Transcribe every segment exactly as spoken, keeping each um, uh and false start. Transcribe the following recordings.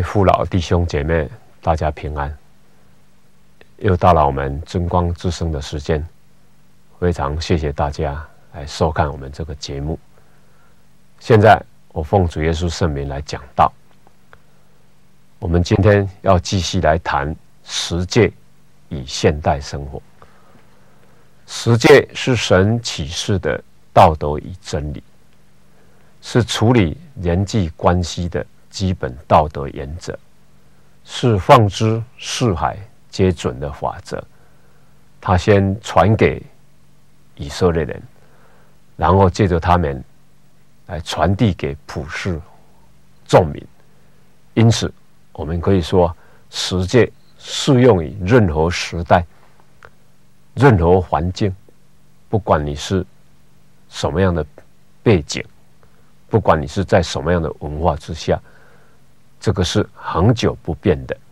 父老弟兄姐妹，大家平安！又到了我们真光之声的时间，非常谢谢大家来收看我们这个节目。现在我奉主耶稣圣名来讲道。我们今天要继续来谈十诫与现代生活。十诫是神启示的道德与真理，是处理人际关系的基本道德原则，是放之四海皆准的法则。他先传给以色列人，然后借着他们来传递给普世众民。因此我们可以说，十诫适用于任何时代、任何环境，不管你是什么样的背景，不管你是在什么样的文化之下，这个是恒久不变的。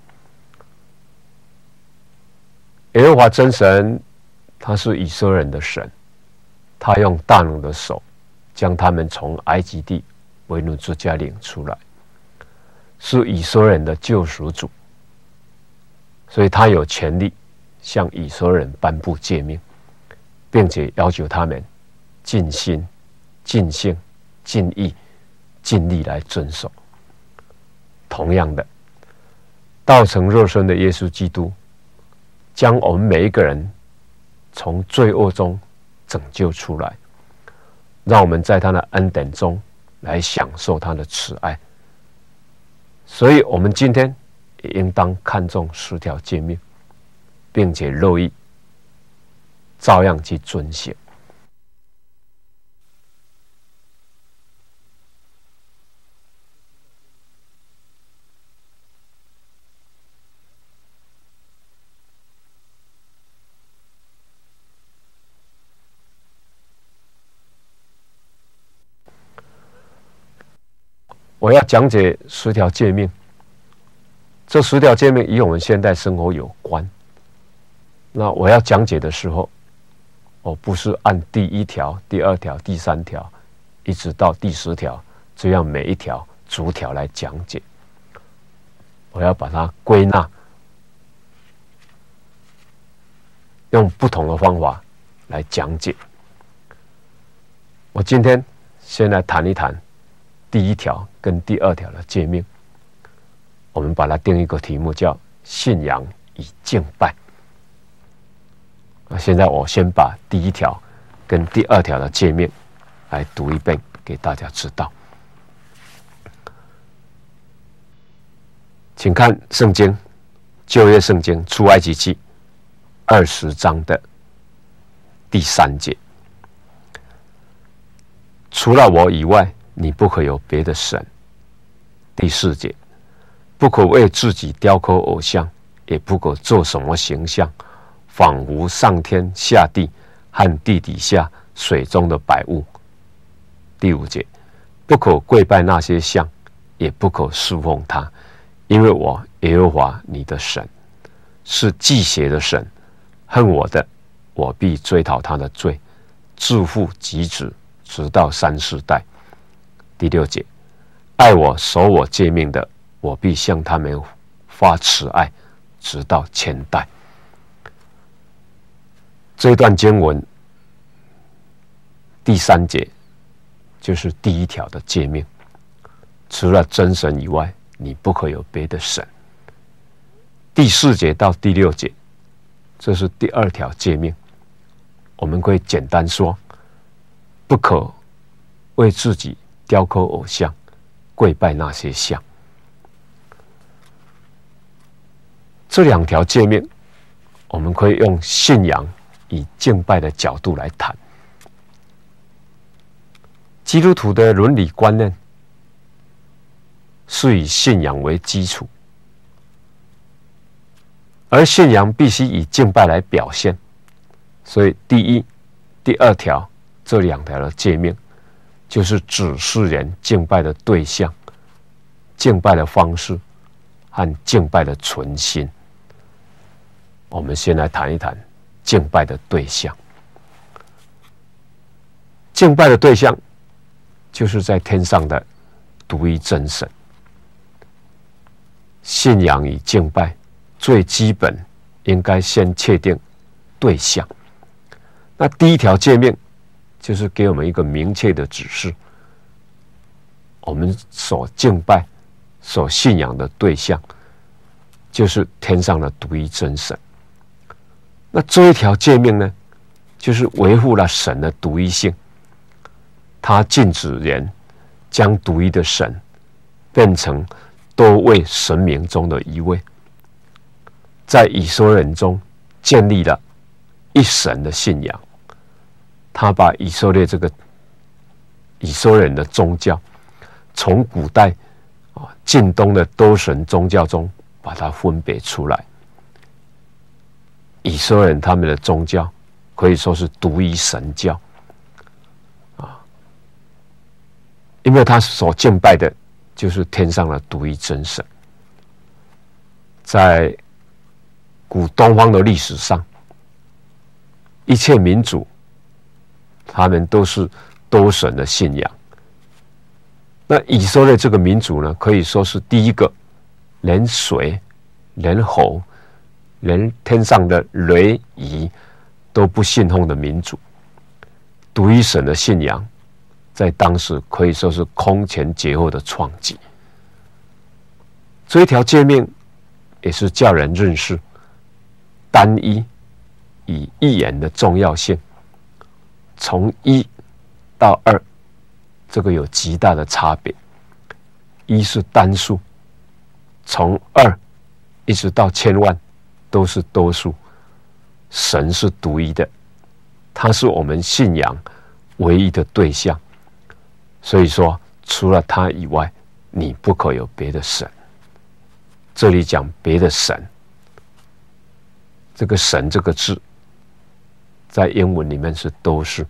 耶和华真神，他是以色列人的神，他用大能的手将他们从埃及地为奴之家领出来，是以色列人的救赎主，所以他有权利向以色列人颁布诫命，并且要求他们尽心、尽性、尽意、尽力来遵守。同样的，道成肉身的耶稣基督将我们每一个人从罪恶中拯救出来，让我们在他的恩典中来享受他的慈爱。所以我们今天也应当看重十条诫命，并且乐意照样去遵行。我要讲解十条诫命，这十条诫命与我们现代生活有关。那我要讲解的时候，我不是按第一条、第二条、第三条，一直到第十条，这样每一条逐条来讲解。我要把它归纳，用不同的方法来讲解。我今天先来谈一谈第一条跟第二条的诫命，我们把它定一个题目叫信仰与敬拜。现在我先把第一条跟第二条的诫命来读一遍给大家知道。请看圣经，旧约圣经出埃及记二十章的第三节，除了我以外，你不可有别的神。第四节，不可为自己雕刻偶像，也不可做什么形象，仿佛上天下地和地底下水中的百物。第五节，不可跪拜那些像，也不可侍奉他，因为我耶和华你的神是忌邪的神，恨我的，我必追讨他的罪，自父及子，直到三四代。第六节，爱我守我诫命的，我必向他们发慈爱，直到千代。这段经文第三节就是第一条的诫命，除了真神以外，你不可有别的神。第四节到第六节，这是第二条诫命。我们可以简单说，不可为自己雕刻偶像，跪拜那些像。这两条诫命，我们可以用信仰与敬拜的角度来谈。基督徒的伦理观念是以信仰为基础，而信仰必须以敬拜来表现。所以第一、第二条这两条的诫命，就是指示人敬拜的对象、敬拜的方式和敬拜的存心。我们先来谈一谈敬拜的对象。敬拜的对象就是在天上的独一真神。 信仰与敬拜最基本应该先确定对象。那第一条诫命就是给我们一个明确的指示，我们所敬拜、所信仰的对象就是天上的独一真神。那这一条诫命呢，就是维护了神的独一性。他禁止人将独一的神变成多位神明中的一位，在以色列人中建立了一神的信仰。他把以色列这个以色列人的宗教，从古代啊近东的多神宗教中把它分别出来。以色列人他们的宗教可以说是独一神教啊，因为他所敬拜的就是天上的独一真神。在古东方的历史上，一切民族他们都是多神的信仰。那以色列这个民族呢，可以说是第一个连水、连火、连天上的雷夷都不信奉的民族。独一神的信仰在当时可以说是空前绝后的创举。这一条诫命也是叫人认识单一与一言的重要性。从一到二，这个有极大的差别。一是单数，从二一直到千万都是多数。神是独一的，他是我们信仰唯一的对象。所以说，除了他以外，你不可有别的神。这里讲别的神，这个神这个字在英文里面是多数，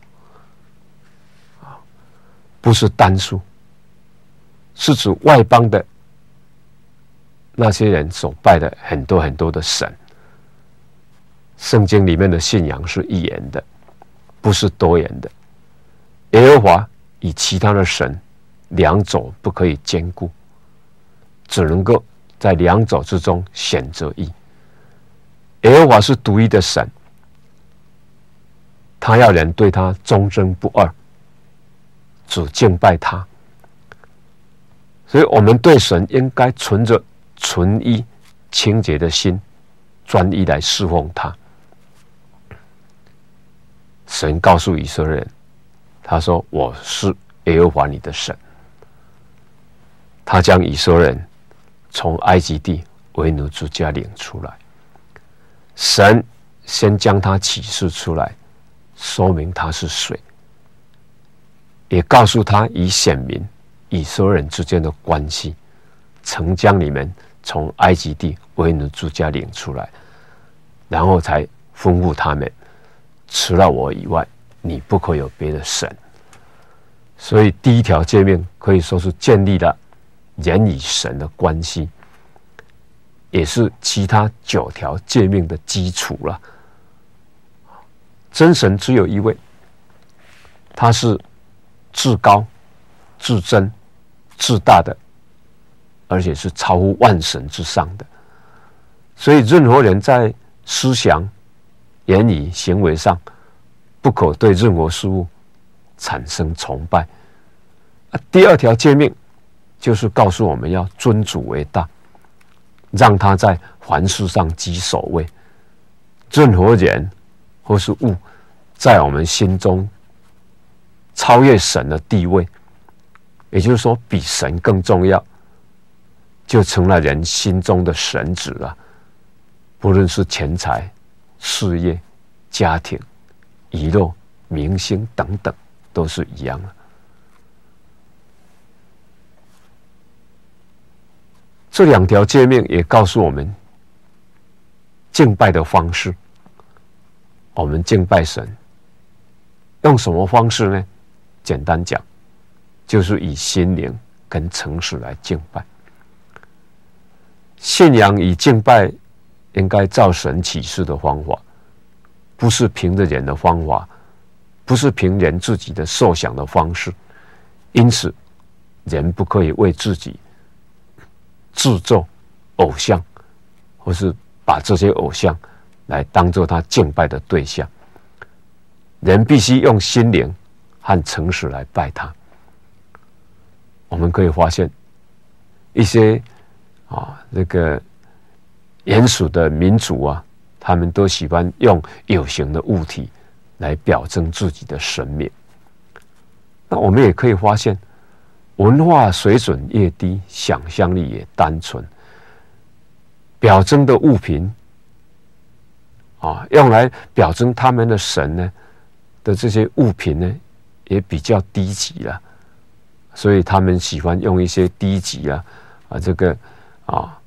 不是单数，是指外邦的那些人所拜的很多很多的神。圣经里面的信仰是一言的，不是多言的。耶和华与其他的神两者不可以兼顾，只能够在两者之中选择一。耶和华是独一的神，他要人对他忠贞不二，只敬拜他。所以我们对神应该存着纯一清洁的心，专一来侍奉他。神告诉以色列人，他说我是耶和华你的神。他将以色列人从埃及地为奴之家领出来。神先将他启示出来，说明他是谁，也告诉他以显明以色列人之间的关系，曾将你们从埃及地为奴之家领出来，然后才吩咐他们，除了我以外，你不可有别的神。所以第一条诫命可以说是建立了人与神的关系，也是其他九条诫命的基础了。真神只有一位，他是至高、至真、至大的，而且是超乎万神之上的。所以任何人在思想、言语、行为上，不可对任何事物产生崇拜。啊，第二条诫命就是告诉我们要尊主为大，让他在凡事上居首位。任何人或是物，在我们心中超越神的地位，也就是说比神更重要，就成了人心中的神子了。不论是钱财、事业、家庭、娱乐、明星等等，都是一样的。这两条诫命也告诉我们敬拜的方式。我们敬拜神用什么方式呢？简单讲，就是以心灵跟诚实来敬拜。信仰与敬拜应该照神启示的方法，不是凭着人的方法，不是凭人自己的设想的方式。因此，人不可以为自己制作偶像，或是把这些偶像来当作他敬拜的对象。人必须用心灵和诚实来拜他。我们可以发现，一些啊这个原始的民族啊，他们都喜欢用有形的物体来表征自己的神明。那我们也可以发现，文化水准越低，想象力也单纯，表征的物品啊，用来表征他们的神呢的这些物品呢，也比较低级了，所以他们喜欢用一些低级啊啊这个啊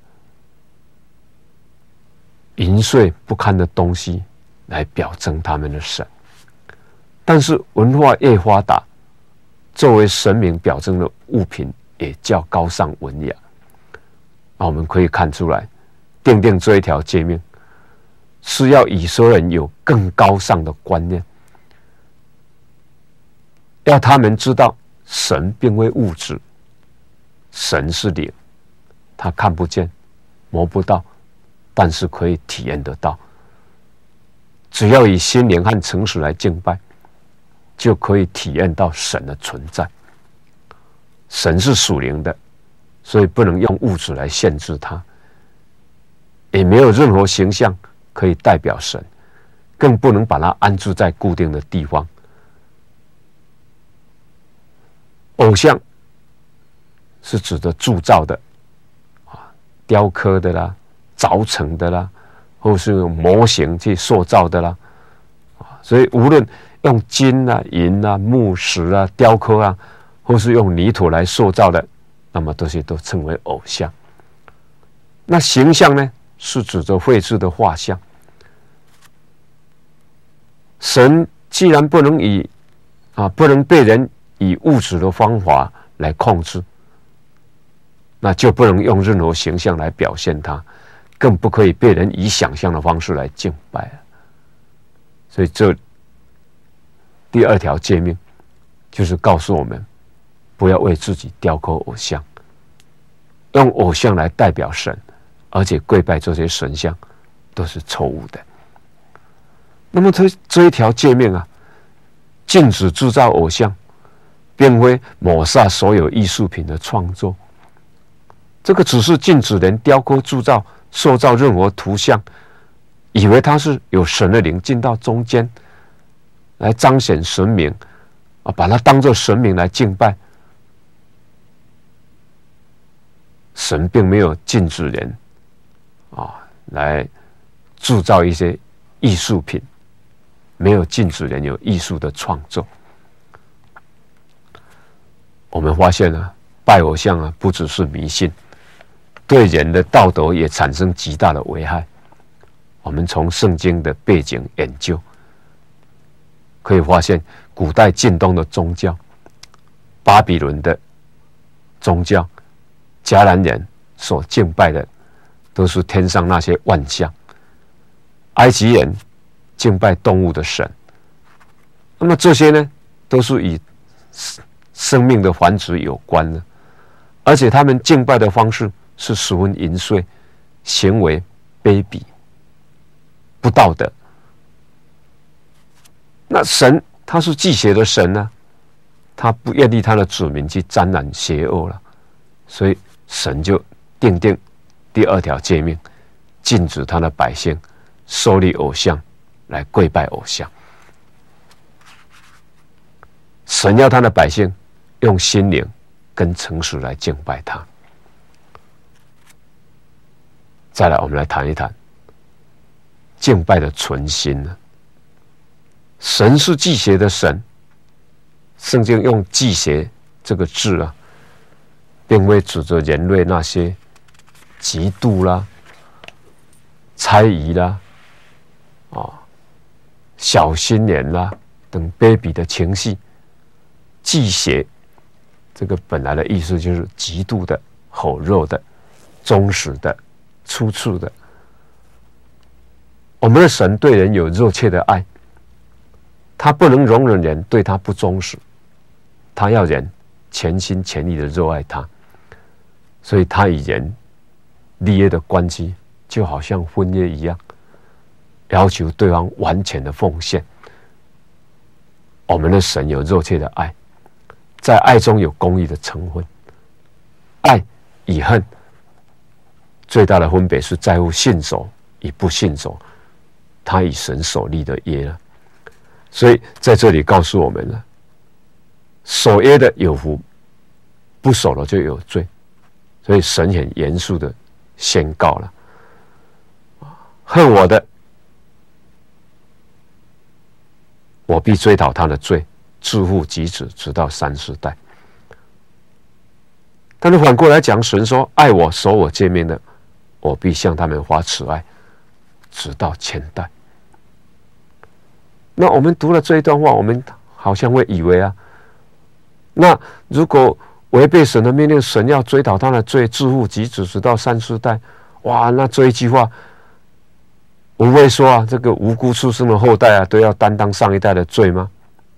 淫秽不堪的东西来表征他们的神。但是文化越发达，作为神明表征的物品也较高尚文雅。那我们可以看出来，订定这一条诫命，是要以色列人有更高尚的观念，要他们知道神并非物质，神是灵，他看不见摸不到，但是可以体验得到。只要以心灵和诚实来敬拜，就可以体验到神的存在。神是属灵的，所以不能用物质来限制它，也没有任何形象可以代表神，更不能把它安置在固定的地方。偶像是指的铸造的啊，雕刻的啦，凿成的啦，或是用模型去塑造的啦，啊，所以无论用金啊、银啊、木石啊、雕刻啊，或是用泥土来塑造的，那么这些都称为偶像。那形象呢，是指着绘制的画像。神既然不能以啊不能被人以物质的方法来控制，那就不能用任何形象来表现它，更不可以被人以想象的方式来敬拜了。所以这第二条诫命就是告诉我们，不要为自己雕刻偶像，用偶像来代表神，而且跪拜这些神像都是错误的。那么这这一条诫命啊，禁止制造偶像，并非抹杀所有艺术品的创作。这个只是禁止人雕刻、铸造、塑造任何图像，以为它是有神的灵进到中间，来彰显神明啊，把它当作神明来敬拜。神并没有禁止人啊来铸造一些艺术品，没有禁止人有艺术的创作。我们发现啊，拜偶像啊，不只是迷信，对人的道德也产生极大的危害。我们从圣经的背景研究，可以发现，古代近东的宗教，巴比伦的宗教，迦南人所敬拜的都是天上那些万象，埃及人敬拜动物的神。那么这些呢，都是与生命的繁殖有关的，而且他们敬拜的方式是十分淫秽，行为卑鄙，不道德。那神他是忌邪的神呢、啊，他不愿意他的子民去沾染邪恶了，所以神就订定第二条诫命，禁止他的百姓设立偶像来跪拜偶像。神要他的百姓用心灵跟诚实来敬拜他。再来，我们来谈一谈敬拜的存心呢。神是忌邪的神，圣经用忌邪这个字啊，并未指着人类那些嫉妒啦、猜疑啦、啊、小心眼啦等卑鄙的情绪。忌邪这个本来的意思就是极度的、火热的、忠实的、粗粗的。我们的神对人有热切的爱，他不能容忍人对他不忠实，他要人全心全意的热爱他，所以他以人立约的关系就好像婚约一样，要求对方完全的奉献。我们的神有热切的爱，在爱中有公义的成分。爱与恨最大的分别是在乎信守与不信守他与神所立的约了。所以在这里告诉我们了，守约的有福，不守了就有罪。所以神很严肃的宣告了，恨我的，我必追讨他的罪，自父及子，直到三四代。但是反过来讲，神说爱我守我诫命的，我必向他们发慈爱，直到千代。那我们读了这一段话，我们好像会以为啊，那如果违背神的命令，神要追讨他的罪，自父及子，直到三四代。哇，那这一句话无非说啊，这个无辜出生的后代啊，都要担当上一代的罪吗？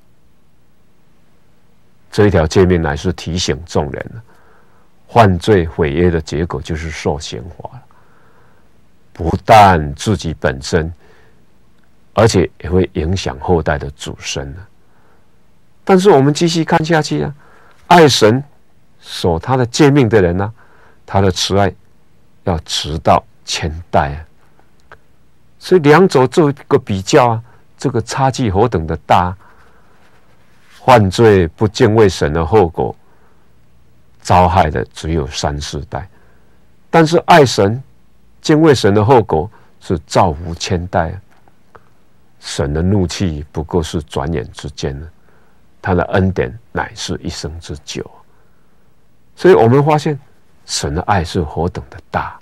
这一条诫命乃是提醒众人了，犯罪毁约的结果就是受刑罚了，不但自己本身，而且也会影响后代的子孙了。但是我们继续看下去啊，爱神守他的诫命的人呢、啊，他的慈爱要直到千代啊。所以两者做一个比较啊，这个差距何等的大、啊！犯罪不敬畏神的后果，遭害的只有三四代；但是爱神、敬畏神的后果是造福千代、啊。神的怒气不过是转眼之间呢，他的恩典乃是一生之久。所以我们发现神的爱是何等的大。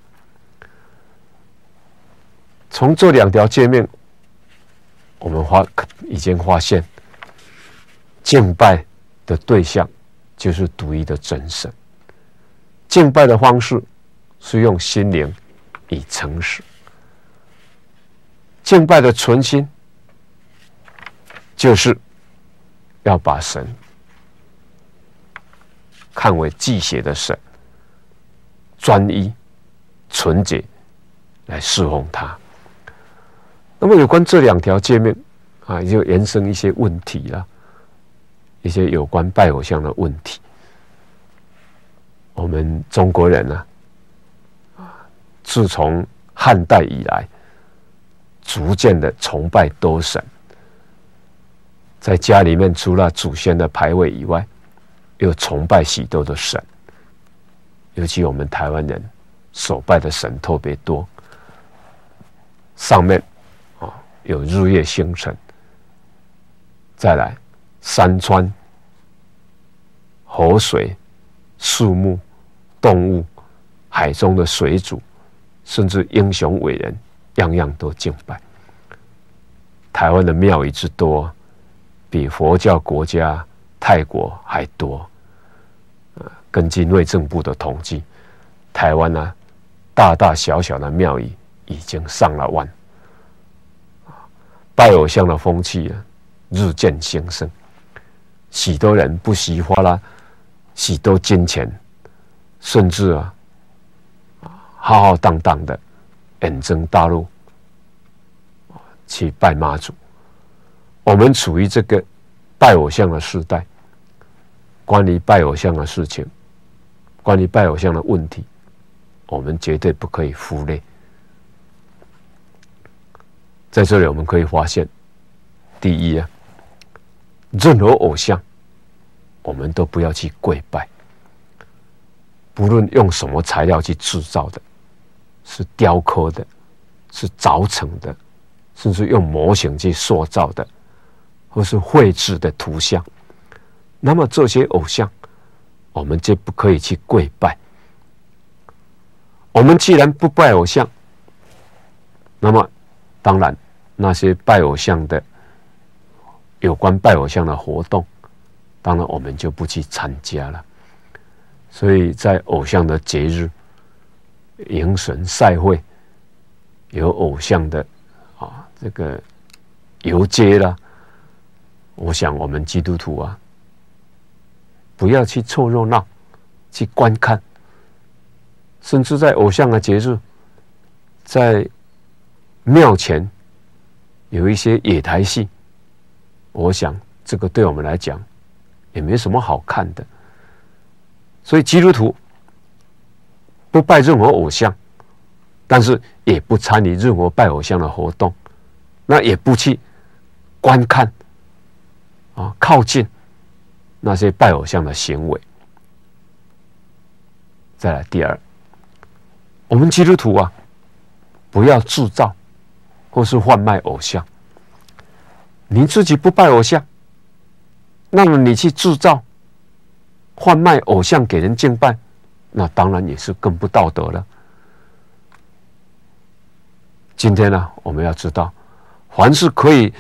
从这两条诫命，我们发已经发现，敬拜的对象就是独一的真神。敬拜的方式是用心灵以诚实，敬拜的存心就是要把神看为祭血的神，专一、纯洁来侍奉他。那么有关这两条诫命啊，就延伸一些问题了，一些有关拜偶像的问题。我们中国人呢、啊，自从汉代以来，逐渐的崇拜多神，在家里面除了祖先的牌位以外，又崇拜许多的神，尤其我们台湾人所拜的神特别多，上面啊有日月星辰，再来山川、河水、树木、动物、海中的水族，甚至英雄伟人，样样都敬拜。台湾的庙宇之多，比佛教国家泰国还多。根据内政部的统计，台湾呢、啊，大大小小的庙宇已经上了万。拜偶像的风气啊，日渐兴盛，许多人不惜花了许多金钱，甚至啊，浩浩荡荡的远征大陆去拜妈祖。我们处于这个拜偶像的时代，关于拜偶像的事情，关于拜偶像的问题，我们绝对不可以忽略。在这里我们可以发现，第一啊，任何偶像我们都不要去跪拜，不论用什么材料去制造的，是雕刻的，是凿成的，甚至用模型去塑造的，或是绘制的图像，那么这些偶像我们就不可以去跪拜。我们既然不拜偶像，那么当然那些拜偶像的有关拜偶像的活动，当然我们就不去参加了。所以在偶像的节日、迎神赛会，有偶像的啊这个游街啦，我想我们基督徒啊，不要去凑热闹，去观看， 甚至在偶像的节日，在庙前有一些野台戏，我想这个对我们来讲也没什么好看的。所以基督徒不拜任何偶像，但是也不参与任何拜偶像的活动，那也不去观看啊靠近那些拜偶像的行为。再来第二，我们基督徒啊，不要制造或是贩卖偶像。你自己不拜偶像，那么你去制造、贩卖偶像给人敬拜，那当然也是更不道德了。今天呢，我们要知道，凡是可以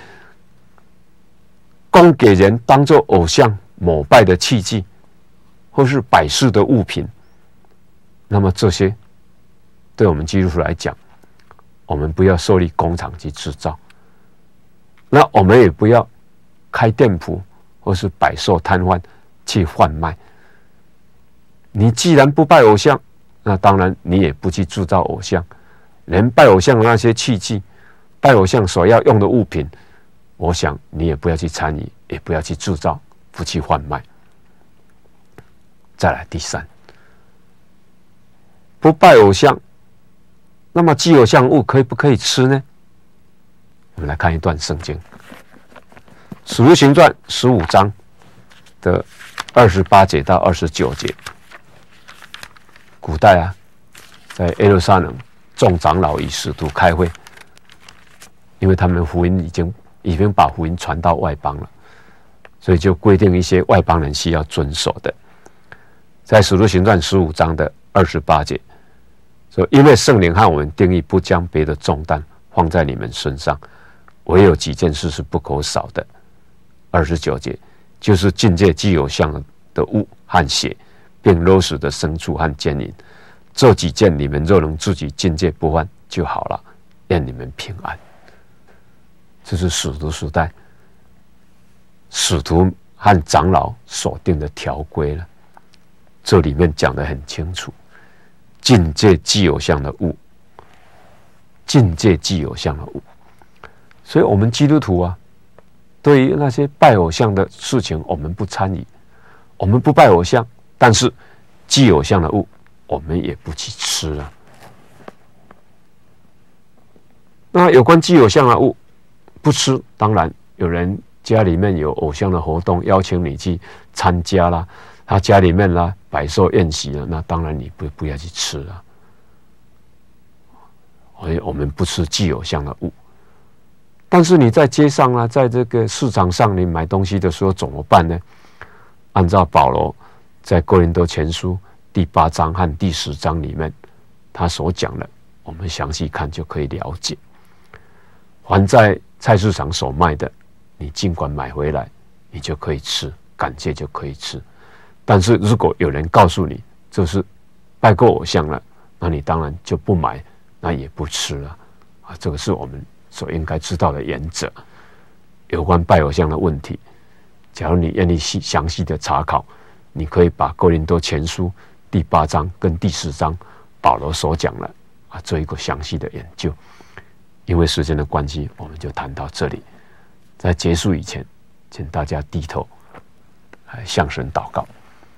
供给人当作偶像膜拜的器具，或是摆饰的物品，那么这些对我们基督徒来讲，我们不要设立工厂去制造，那我们也不要开店铺或是摆售摊贩去贩卖。你既然不拜偶像，那当然你也不去制造偶像，连拜偶像的那些器具、拜偶像所要用的物品，我想你也不要去参与，也不要去制造，不去贩卖。再来第三，不拜偶像，那么祭偶像物可以不可以吃呢？我们来看一段圣经，《使徒行传》十五章的二十八节到二十九节。古代啊，在耶路撒冷众长老与使徒开会，因为他们福音已经已经把福音传到外邦了，所以就规定一些外邦人需要遵守的。在《使徒行传》十五章的二十八节说，因为圣灵和我们定义不将别的重担放在你们身上，唯有几件事是不可少的。二十九节就是禁戒祭偶像的物和血，并勒死的牲畜和奸淫，这几件你们若能自己禁戒不犯就好了，愿你们平安。这是使徒时代使徒和长老所定的条规了，这里面讲得很清楚，禁戒祭偶像的物，禁戒祭偶像的物。所以我们基督徒啊，对于那些拜偶像的事情，我们不参与，我们不拜偶像，但是祭偶像的物，我们也不去吃啊。那有关祭偶像的物不吃，当然有人家里面有偶像的活动，邀请你去参加啦，他家里面啦摆设宴席了，那当然你不不要去吃了。所以我们不吃祭偶像的物。但是你在街上啊，在这个市场上，你买东西的时候怎么办呢？按照保罗在哥林多前书第八章和第十章里面他所讲的，我们详细看就可以了解。凡在菜市场所卖的，你尽管买回来，你就可以吃，感谢就可以吃。但是如果有人告诉你这是拜过偶像了，那你当然就不买，那也不吃了啊。这个是我们所应该知道的原则。有关拜偶像的问题，假如你愿意细详细的查考，你可以把哥林多前书第八章跟第十章保罗所讲的啊做一个详细的研究。因为时间的关系，我们就谈到这里。在结束以前，请大家低头来向神祷告。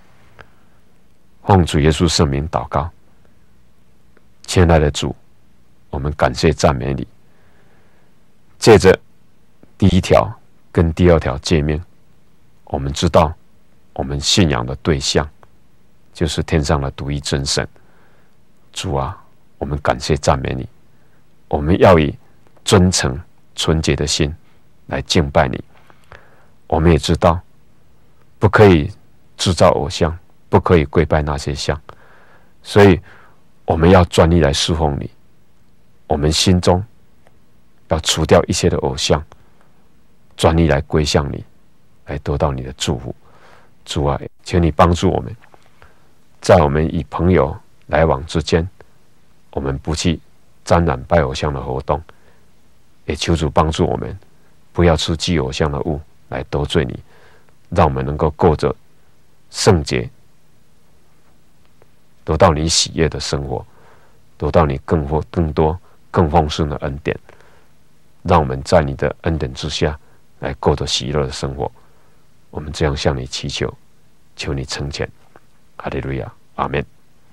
奉主耶稣圣名祷告。亲爱的主，我们感谢赞美你。借着第一条跟第二条诫命，我们知道我们信仰的对象就是天上的独一真神。主啊，我们感谢赞美你，我们要以真诚纯洁的心来敬拜你。我们也知道不可以制造偶像，不可以跪拜那些像，所以我们要专一来侍奉你。我们心中要除掉一切的偶像，专一来归向你，来得到你的祝福。主啊，请你帮助我们，在我们与朋友来往之间，我们不去沾染拜偶像的活动，也求主帮助我们，不要吃祭偶像的物来得罪你，让我们能够过着圣洁、 得到你喜悦的生活，得到你更丰更多更丰盛的恩典，让我们在你的恩典之下来过得喜乐的生活。我们这样向你祈求，求你成全。哈利路亚，阿们。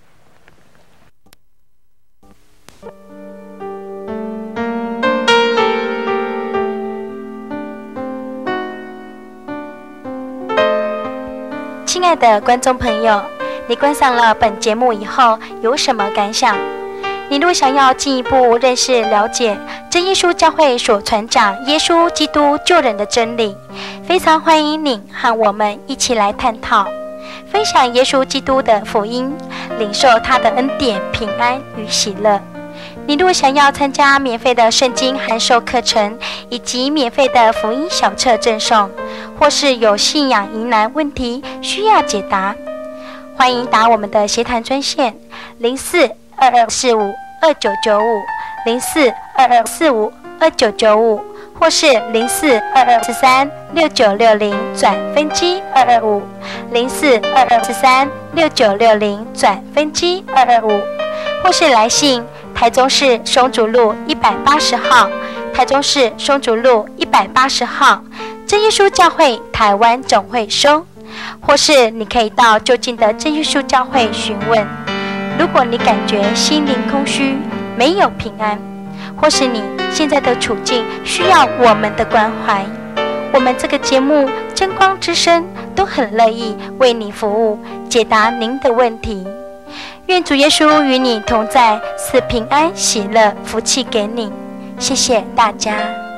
亲爱的观众朋友，你观赏了本节目以后有什么感想？你若想要进一步认识了解真耶稣教会所传讲耶稣基督救人的真理，非常欢迎你和我们一起来探讨分享耶稣基督的福音，领受他的恩典、平安与喜乐。你若想要参加免费的圣经函授课程以及免费的福音小册赠送，或是有信仰疑难问题需要解答，欢迎打我们的协谈专线零四二二四五二九九五零四二二四五二九九五，或是零四二二四三六九六零转分机二二五零四二二四三六九六零转分机二二五，或是来信台中市松竹路一百八十号，台中市松竹路一百八十号真耶稣教会台湾总会收，或是你可以到就近的真耶稣教会询问。如果你感觉心灵空虚，没有平安，或是你现在的处境需要我们的关怀，我们这个节目真光之声都很乐意为你服务，解答您的问题。愿主耶稣与你同在，赐平安、喜乐、福气给你。谢谢大家。